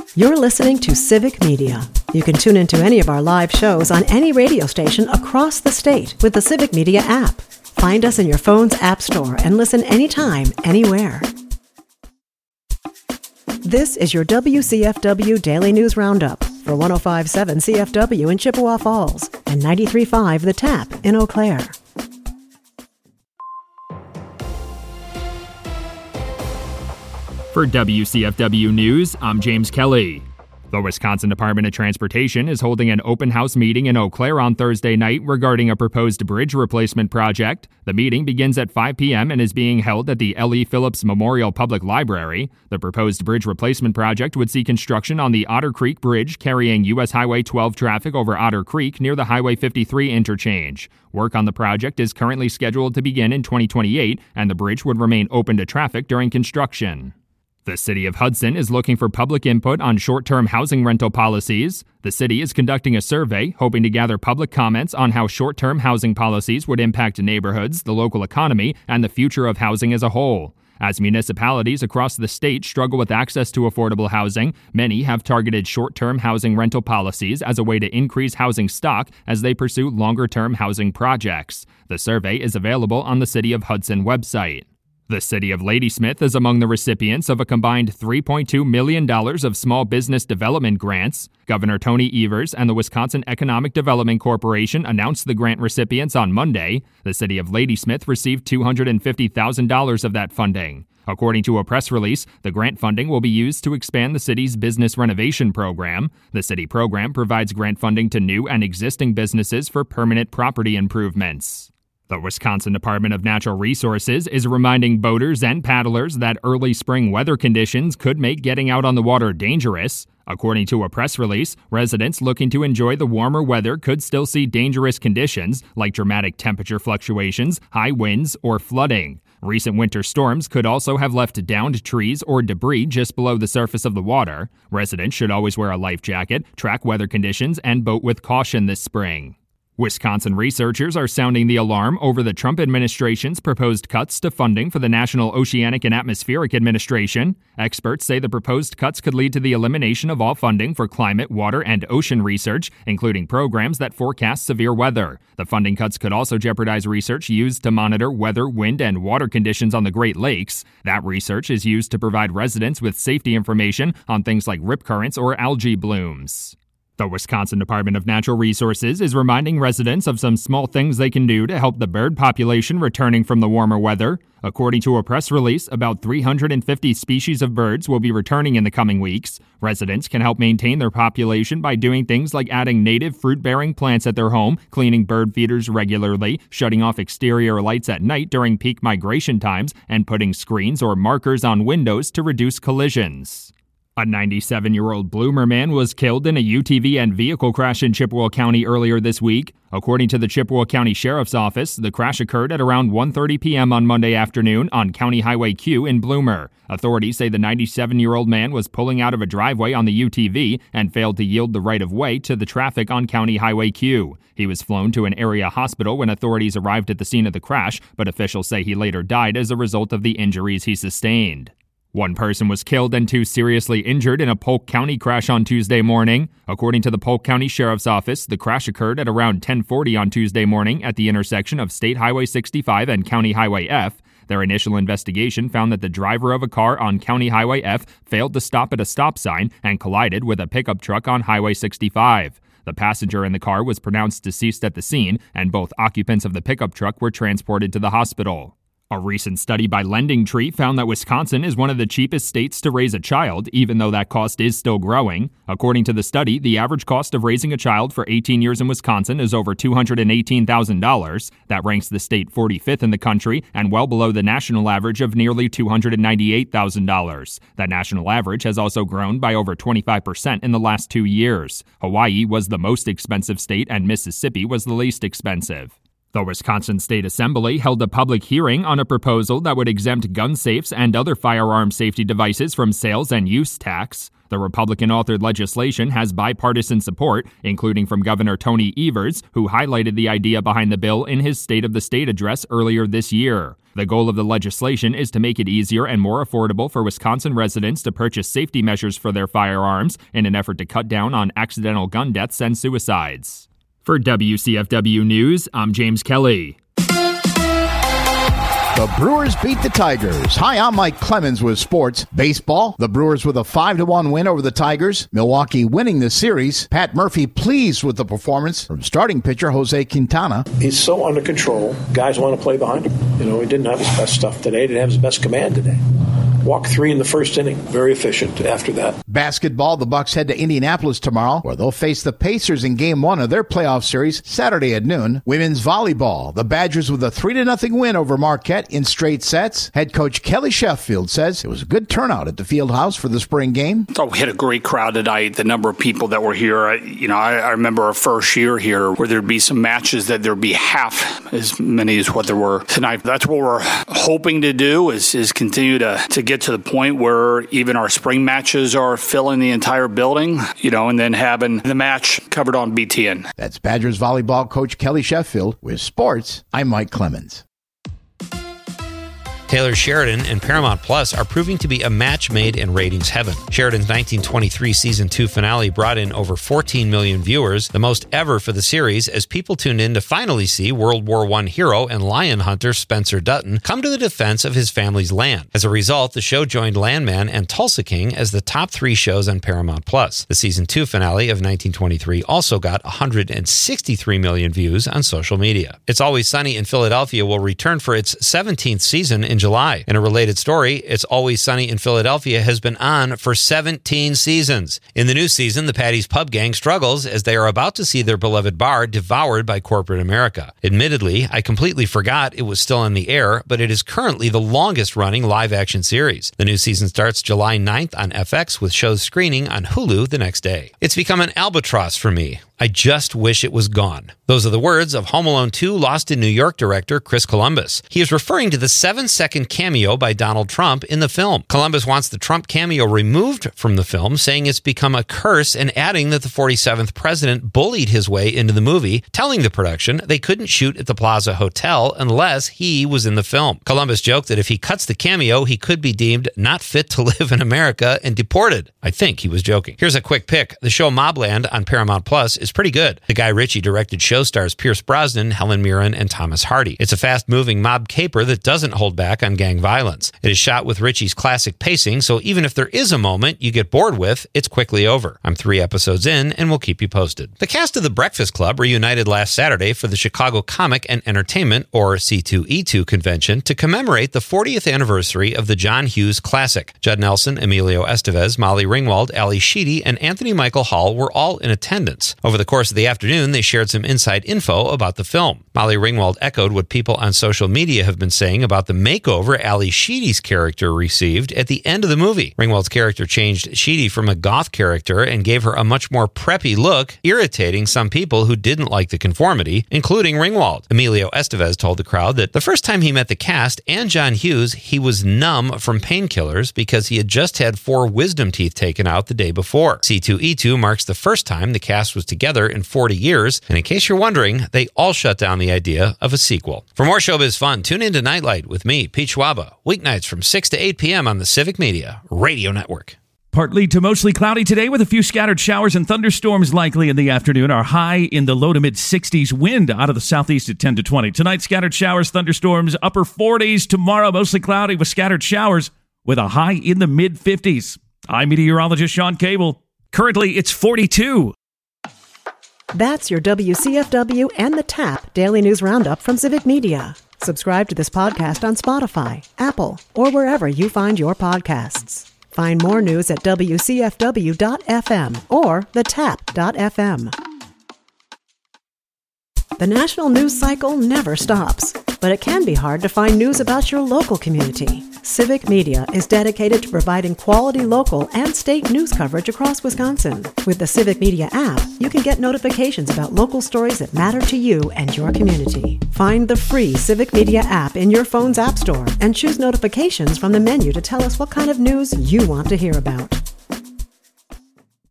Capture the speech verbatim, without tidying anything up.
You're listening to Civic Media. You can tune into any of our live shows on any radio station across the state with the Civic Media app. Find us in your phone's app store and listen anytime, anywhere. This is your W C F W Daily News Roundup for one oh five point seven C F W in Chippewa Falls and ninety-three point five The Tap in Eau Claire. For W C F W News, I'm James Kelly. The Wisconsin Department of Transportation is holding an open house meeting in Eau Claire on Thursday night regarding a proposed bridge replacement project. The meeting begins at five p.m. and is being held at the L E. Phillips Memorial Public Library. The proposed bridge replacement project would see construction on the Otter Creek Bridge carrying U S Highway twelve traffic over Otter Creek near the Highway fifty-three interchange. Work on the project is currently scheduled to begin in twenty twenty-eight, and the bridge would remain open to traffic during construction. The City of Hudson is looking for public input on short-term housing rental policies. The city is conducting a survey, hoping to gather public comments on how short-term housing policies would impact neighborhoods, the local economy, and the future of housing as a whole. As municipalities across the state struggle with access to affordable housing, many have targeted short-term housing rental policies as a way to increase housing stock as they pursue longer-term housing projects. The survey is available on the City of Hudson website. The City of Ladysmith is among the recipients of a combined three point two million dollars of small business development grants. Governor Tony Evers and the Wisconsin Economic Development Corporation announced the grant recipients on Monday. The City of Ladysmith received two hundred fifty thousand dollars of that funding. According to a press release, the grant funding will be used to expand the city's business renovation program. The city program provides grant funding to new and existing businesses for permanent property improvements. The Wisconsin Department of Natural Resources is reminding boaters and paddlers that early spring weather conditions could make getting out on the water dangerous. According to a press release, residents looking to enjoy the warmer weather could still see dangerous conditions like dramatic temperature fluctuations, high winds, or flooding. Recent winter storms could also have left downed trees or debris just below the surface of the water. Residents should always wear a life jacket, track weather conditions, and boat with caution this spring. Wisconsin researchers are sounding the alarm over the Trump administration's proposed cuts to funding for the National Oceanic and Atmospheric Administration. Experts say the proposed cuts could lead to the elimination of all funding for climate, water, and ocean research, including programs that forecast severe weather. The funding cuts could also jeopardize research used to monitor weather, wind, and water conditions on the Great Lakes. That research is used to provide residents with safety information on things like rip currents or algae blooms. The Wisconsin Department of Natural Resources is reminding residents of some small things they can do to help the bird population returning from the warmer weather. According to a press release, about three hundred fifty species of birds will be returning in the coming weeks. Residents can help maintain their population by doing things like adding native fruit-bearing plants at their home, cleaning bird feeders regularly, shutting off exterior lights at night during peak migration times, and putting screens or markers on windows to reduce collisions. A ninety-seven-year-old Bloomer man was killed in a U T V and vehicle crash in Chippewa County earlier this week. According to the Chippewa County Sheriff's Office, the crash occurred at around one thirty p.m. on Monday afternoon on County Highway Q in Bloomer. Authorities say the ninety-seven-year-old man was pulling out of a driveway on the U T V and failed to yield the right-of-way to the traffic on County Highway Q. He was flown to an area hospital when authorities arrived at the scene of the crash, but officials say he later died as a result of the injuries he sustained. One person was killed and two seriously injured in a Polk County crash on Tuesday morning. According to the Polk County Sheriff's Office, the crash occurred at around ten forty on Tuesday morning at the intersection of State Highway sixty-five and County Highway F. Their initial investigation found that the driver of a car on County Highway F failed to stop at a stop sign and collided with a pickup truck on Highway sixty-five. The passenger in the car was pronounced deceased at the scene, and both occupants of the pickup truck were transported to the hospital. A recent study by LendingTree found that Wisconsin is one of the cheapest states to raise a child, even though that cost is still growing. According to the study, the average cost of raising a child for eighteen years in Wisconsin is over two hundred eighteen thousand dollars. That ranks the state forty-fifth in the country and well below the national average of nearly two hundred ninety-eight thousand dollars. That national average has also grown by over twenty-five percent in the last two years. Hawaii was the most expensive state and Mississippi was the least expensive. The Wisconsin State Assembly held a public hearing on a proposal that would exempt gun safes and other firearm safety devices from sales and use tax. The Republican-authored legislation has bipartisan support, including from Governor Tony Evers, who highlighted the idea behind the bill in his State of the State address earlier this year. The goal of the legislation is to make it easier and more affordable for Wisconsin residents to purchase safety measures for their firearms in an effort to cut down on accidental gun deaths and suicides. For W C F W News, I'm James Kelly. The Brewers beat the Tigers. Hi, I'm Mike Clemens with sports. Baseball, the Brewers with a five to one win over the Tigers. Milwaukee winning the series. Pat Murphy pleased with the performance from starting pitcher Jose Quintana. He's so under control. Guys want to play behind him. You know, he didn't have his best stuff today. He didn't have his best command today. Walked three in the first inning. Very efficient after that. Basketball, the Bucks head to Indianapolis tomorrow, where they'll face the Pacers in game one of their playoff series Saturday at noon. Women's volleyball, the Badgers with a three to nothing win over Marquette in straight sets. Head coach Kelly Sheffield says it was a good turnout at the field house for the spring game. I thought we had a great crowd tonight. The number of people that were here, I, you know, I, I remember our first year here where there'd be some matches that there'd be half as many as what there were tonight. That's what we're hoping to do is, is continue to, to get to the point where even our spring matches are filling the entire building, you know, and then having the match covered on B T N. That's Badgers volleyball coach Kelly Sheffield. With sports, I'm Mike Clemens. Taylor Sheridan and Paramount Plus are proving to be a match made in ratings heaven. Sheridan's nineteen twenty-three season two finale brought in over fourteen million viewers, the most ever for the series, as people tuned in to finally see World War One hero and lion hunter Spencer Dutton come to the defense of his family's land. As a result, the show joined Landman and Tulsa King as the top three shows on Paramount Plus. The season two finale of nineteen twenty-three also got one hundred sixty-three million views on social media. It's Always Sunny in Philadelphia will return for its seventeenth season in July. In a related story, It's Always Sunny in Philadelphia has been on for seventeen seasons. In the new season, the Patty's Pub Gang struggles as they are about to see their beloved bar devoured by corporate America. Admittedly, I completely forgot it was still on the air, but it is currently the longest-running live-action series. The new season starts July ninth on F X, with shows screening on Hulu the next day. It's become an albatross for me. I just wish it was gone. Those are the words of Home Alone two Lost in New York director Chris Columbus. He is referring to the seven-second cameo by Donald Trump in the film. Columbus wants the Trump cameo removed from the film, saying it's become a curse, and adding that the forty-seventh president bullied his way into the movie, telling the production they couldn't shoot at the Plaza Hotel unless he was in the film. Columbus joked that if he cuts the cameo, he could be deemed not fit to live in America and deported. I think he was joking. Here's a quick pick. The show Mobland on Paramount Plus is pretty good. The Guy Ritchie directed show stars Pierce Brosnan, Helen Mirren, and Thomas Hardy. It's a fast-moving mob caper that doesn't hold back on gang violence. It is shot with Ritchie's classic pacing, so even if there is a moment you get bored with, it's quickly over. I'm three episodes in, and we'll keep you posted. The cast of The Breakfast Club reunited last Saturday for the Chicago Comic and Entertainment, or C two E two, convention to commemorate the fortieth anniversary of the John Hughes classic. Judd Nelson, Emilio Estevez, Molly Ringwald, Ali Sheedy, and Anthony Michael Hall were all in attendance. Over the course of the afternoon, they shared some inside info about the film. Molly Ringwald echoed what people on social media have been saying about the makeover Ali Sheedy's character received at the end of the movie. Ringwald's character changed Sheedy from a goth character and gave her a much more preppy look, irritating some people who didn't like the conformity, including Ringwald. Emilio Estevez told the crowd that the first time he met the cast and John Hughes, he was numb from painkillers because he had just had four wisdom teeth taken out the day before. C two E two marks the first time the cast was together in forty years, and in case you're wondering, they all shut down the idea of a sequel. For more showbiz fun, tune in to Nightlight with me, Pete Schwaba, weeknights from six to eight p.m. on the Civic Media Radio Network. Partly to mostly cloudy today with a few scattered showers and thunderstorms likely in the afternoon. Our high in the low to mid sixties, wind out of the southeast at ten to twenty. Tonight, scattered showers, thunderstorms, upper forties. Tomorrow, mostly cloudy with scattered showers with a high in the mid fifties. I'm meteorologist Sean Cable. Currently, it's forty-two. That's your W C F W and the TAP Daily News Roundup from Civic Media. Subscribe to this podcast on Spotify, Apple, or wherever you find your podcasts. Find more news at W C F W dot F M or the tap dot F M. The national news cycle never stops, but it can be hard to find news about your local community. Civic Media is dedicated to providing quality local and state news coverage across Wisconsin. With the Civic Media app, you can get notifications about local stories that matter to you and your community. Find the free Civic Media app in your phone's app store and choose notifications from the menu to tell us what kind of news you want to hear about.